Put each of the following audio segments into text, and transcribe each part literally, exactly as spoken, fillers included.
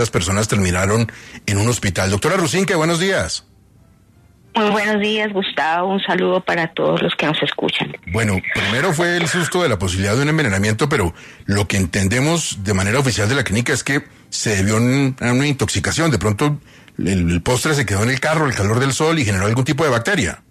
Las personas terminaron en un hospital. Doctora Rusinque, buenos días. Muy buenos días, Gustavo. Un saludo para todos los que nos escuchan. Bueno, primero fue el susto de la posibilidad de un envenenamiento, pero lo que entendemos de manera oficial de la clínica es que se debió a una intoxicación. De pronto el, el postre se quedó en el carro, el calor del sol, y generó algún tipo de bacteria.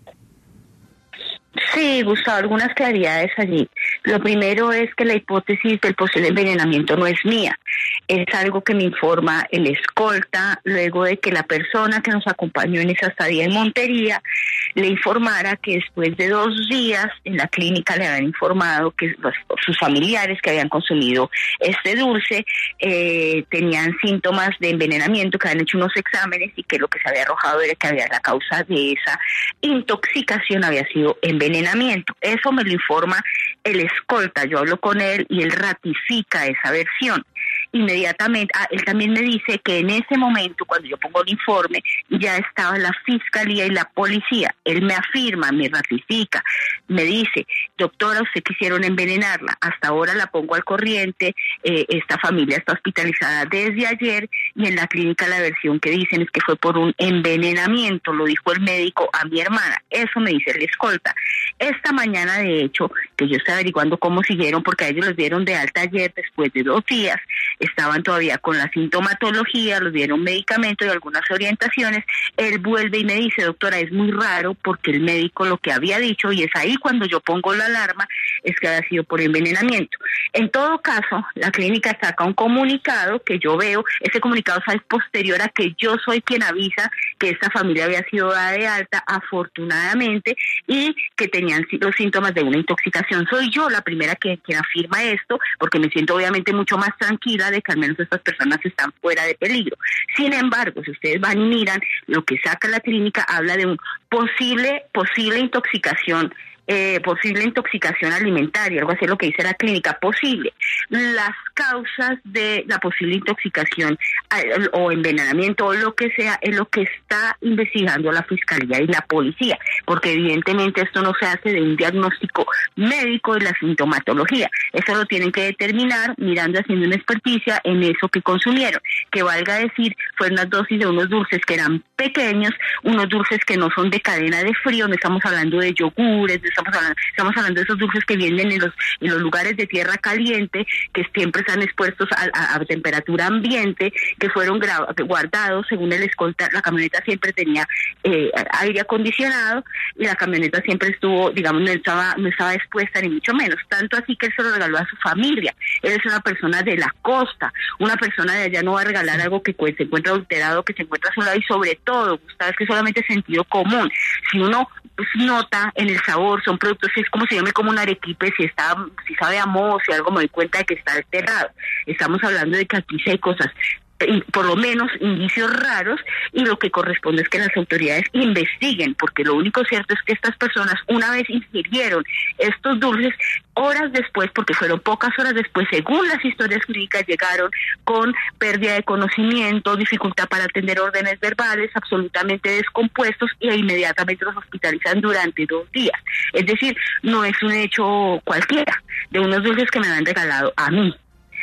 Sí, Gustavo, algunas claridades allí. Lo primero es que la hipótesis del posible envenenamiento no es mía. Es algo que me informa el escolta, luego de que la persona que nos acompañó en esa estadía en Montería le informara que después de dos días en la clínica le habían informado que los, sus familiares que habían consumido este dulce eh, tenían síntomas de envenenamiento, que habían hecho unos exámenes y que lo que se había arrojado era que había la causa de esa intoxicación había sido envenenamiento. Eso me lo informa el escolta, yo hablo con él y él ratifica esa versión. Inmediatamente, ah, él también me dice que en ese momento, cuando yo pongo el informe, ya estaba la fiscalía y la policía. Él me afirma, me ratifica, me dice, doctora, usted quisieron envenenarla, hasta ahora la pongo al corriente, eh, esta familia está hospitalizada desde ayer y en la clínica la versión que dicen es que fue por un envenenamiento, lo dijo el médico a mi hermana, eso me dice el escolta. Esta mañana, de hecho, que yo estoy averiguando cómo siguieron, porque a ellos los dieron de alta ayer después de dos días, estaban todavía con la sintomatología, los dieron medicamentos y algunas orientaciones. Él vuelve y me dice, doctora, es muy raro porque el médico lo que había dicho, y es ahí cuando yo pongo la alarma, es que había sido por envenenamiento. En todo caso, la clínica saca un comunicado que yo veo, ese comunicado es posterior a que yo soy quien avisa que esta familia había sido dada de alta, afortunadamente, y que tenían los síntomas de una intoxicación. Soy yo la primera que, que afirma esto, porque me siento obviamente mucho más tranquila de que al menos estas personas están fuera de peligro. Sin embargo, si ustedes van y miran, lo que saca la clínica habla de un posible, posible intoxicación, eh, posible intoxicación alimentaria, algo así es lo que dice la clínica, posible. Las causas de la posible intoxicación eh, o envenenamiento o lo que sea es lo que está investigando la fiscalía y la policía, porque evidentemente esto no se hace de un diagnóstico médico de la sintomatología, eso lo tienen que determinar mirando, haciendo una experticia en eso que consumieron, que valga decir, fueron unas dosis de unos dulces que eran pequeños, unos dulces que no son de cadena de frío, no estamos hablando de yogures, no estamos hablando, estamos hablando de esos dulces que vienen en los, en los lugares de tierra caliente, que siempre están expuestos a, a, a temperatura ambiente, que fueron gra- guardados, según el escolta, la camioneta siempre tenía eh, aire acondicionado y la camioneta siempre estuvo, digamos, no estaba, no estaba expuesta ni mucho menos, tanto así que él se lo regaló a su familia. Él es una persona de la costa, una persona de allá no va a regalar algo que se encuentra adulterado, que se encuentra a su lado, y sobre todo, Gustavo, es que solamente sentido común. Si uno pues, nota en el sabor, son productos, es como si yo me como un arequipe, si está, si sabe a moho, si algo me doy cuenta de que está alterado. Estamos hablando de que aquí sí hay cosas, por lo menos indicios raros, y lo que corresponde es que las autoridades investiguen, porque lo único cierto es que estas personas, una vez ingirieron estos dulces, horas después, porque fueron pocas horas después, según las historias clínicas, llegaron con pérdida de conocimiento, dificultad para atender órdenes verbales, absolutamente descompuestos, y inmediatamente los hospitalizan durante dos días. Es decir, no es un hecho cualquiera, de unos dulces que me han regalado a mí.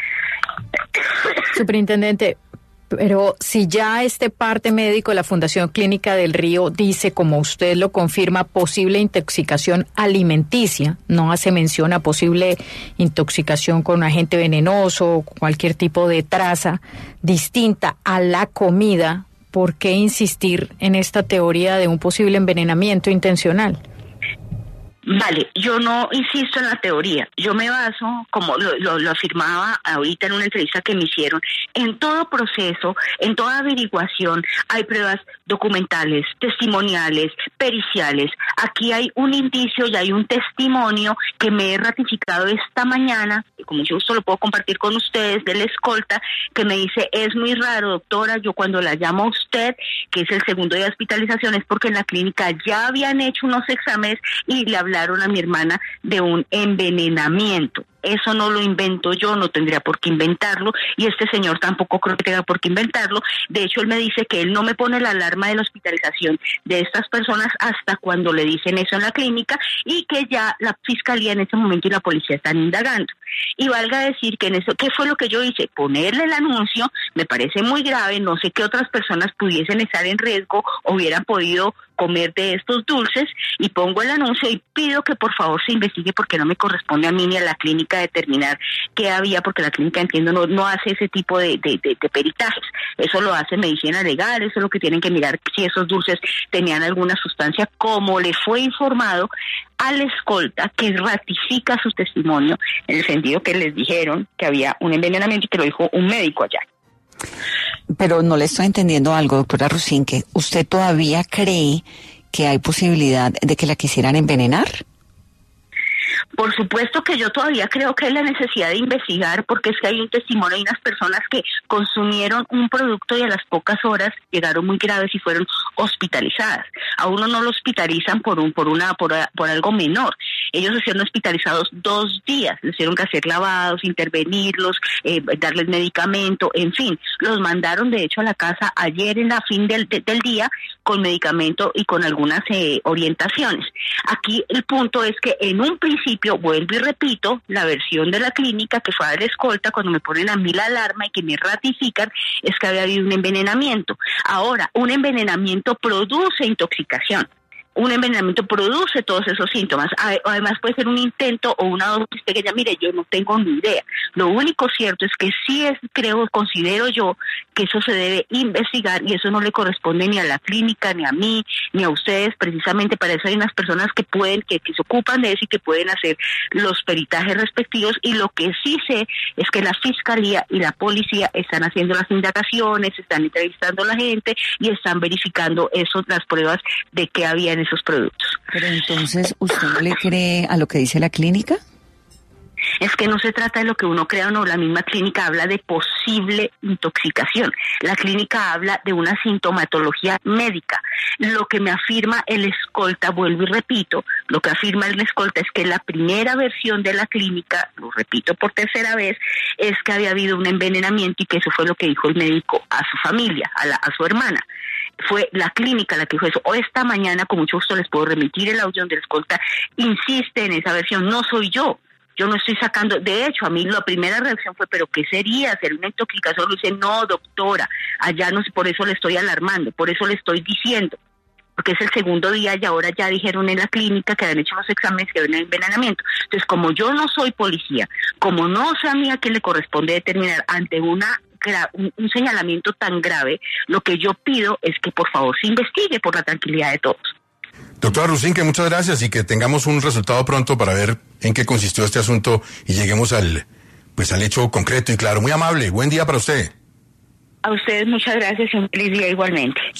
Superintendente, pero si ya este parte médico de la Fundación Clínica del Río dice, como usted lo confirma, posible intoxicación alimenticia, no hace mención a posible intoxicación con un agente venenoso o cualquier tipo de traza distinta a la comida, ¿por qué insistir en esta teoría de un posible envenenamiento intencional? Vale, yo no insisto en la teoría, yo me baso, como lo, lo, lo afirmaba ahorita en una entrevista que me hicieron, en todo proceso, en toda averiguación, hay pruebas documentales, testimoniales, periciales. Aquí hay un indicio y hay un testimonio que me he ratificado esta mañana, y como yo justo lo puedo compartir con ustedes, del escolta, que me dice, es muy raro, doctora, yo cuando la llamo a usted, que es el segundo día de hospitalización, es porque en la clínica ya habían hecho unos exámenes y le hablaron a mi hermana de un envenenamiento. eso no lo invento yo, no tendría por qué inventarlo, y este señor tampoco creo que tenga por qué inventarlo. De hecho, él me dice que él no me pone la alarma de la hospitalización de estas personas hasta cuando le dicen eso en la clínica, y que ya la fiscalía en ese momento y la policía están indagando. Y valga decir que en eso, ¿qué fue lo que yo hice? Ponerle el anuncio, me parece muy grave, no sé qué otras personas pudiesen estar en riesgo o hubieran podido comer de estos dulces, y pongo el anuncio y pido que por favor se investigue, porque no me corresponde a mí ni a la clínica determinar qué había, porque la clínica, entiendo, no, no hace ese tipo de, de, de, de peritajes, eso lo hace medicina legal, eso es lo que tienen que mirar, si esos dulces tenían alguna sustancia, como le fue informado al escolta, que ratifica su testimonio, en el sentido que les dijeron que había un envenenamiento y que lo dijo un médico allá. Pero no le estoy entendiendo algo, doctora Rusinque. ¿Usted todavía cree que hay posibilidad de que la quisieran envenenar? Por supuesto que yo todavía creo que hay la necesidad de investigar, porque es que hay un testimonio de unas personas que consumieron un producto y a las pocas horas llegaron muy graves y fueron hospitalizadas. A uno no lo hospitalizan por un por una por, por algo menor. Ellos se hicieron hospitalizados dos días, les hicieron que hacer lavados, intervenirlos, eh, darles medicamento, en fin, los mandaron de hecho a la casa ayer en la fin del, de, del día con medicamento y con algunas eh, orientaciones. Aquí el punto es que en un principio, vuelvo y repito, la versión de la clínica que fue a la escolta cuando me ponen a mí la alarma y que me ratifican es que había habido un envenenamiento. Ahora, un envenenamiento produce intoxicación. Un envenenamiento produce todos esos síntomas. Además puede ser un intento o una dosis pequeña. Mire, yo no tengo ni idea. Lo único cierto es que sí es, creo, considero yo que eso se debe investigar, y eso no le corresponde ni a la clínica, ni a mí, ni a ustedes. Precisamente para eso hay unas personas que pueden, que, que se ocupan de eso y que pueden hacer los peritajes respectivos. Y lo que sí sé es que la fiscalía y la policía están haciendo las indagaciones, están entrevistando a la gente y están verificando eso, las pruebas de que había en esos productos. Pero entonces, ¿usted no le cree a lo que dice la clínica? Es que no se trata de lo que uno crea o no, la misma clínica habla de posible intoxicación, la clínica habla de una sintomatología médica. Lo que me afirma el escolta, vuelvo y repito, lo que afirma el escolta es que la primera versión de la clínica, lo repito por tercera vez, es que había habido un envenenamiento y que eso fue lo que dijo el médico a su familia, a, la, a su hermana. Fue la clínica la que dijo eso. O esta mañana, con mucho gusto les puedo remitir el audio donde el escolta insiste en esa versión, no soy yo. Yo no estoy sacando, de hecho, a mí la primera reacción fue, ¿pero qué sería? ¿Ser una intoxicación? Le dice, no, doctora, allá no sé, por eso le estoy alarmando, por eso le estoy diciendo, porque es el segundo día y ahora ya dijeron en la clínica que habían hecho los exámenes que había un envenenamiento. Entonces, como yo no soy policía, como no sé a mí a quién le corresponde determinar ante una un, un señalamiento tan grave, lo que yo pido es que por favor se investigue por la tranquilidad de todos. Doctora Rusinque, muchas gracias y que tengamos un resultado pronto para ver en qué consistió este asunto y lleguemos al, pues, al hecho concreto y claro. Muy amable, buen día para usted. A ustedes muchas gracias y un feliz día igualmente.